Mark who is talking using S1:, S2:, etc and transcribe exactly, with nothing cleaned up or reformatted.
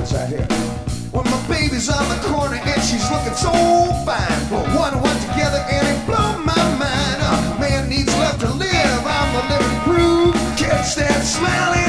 S1: chorus right here. When my baby's on the corner and she's looking so fine, put one and one together and it blew my mind. Uh, man needs love to live, I'm the living proof. Catch that smiling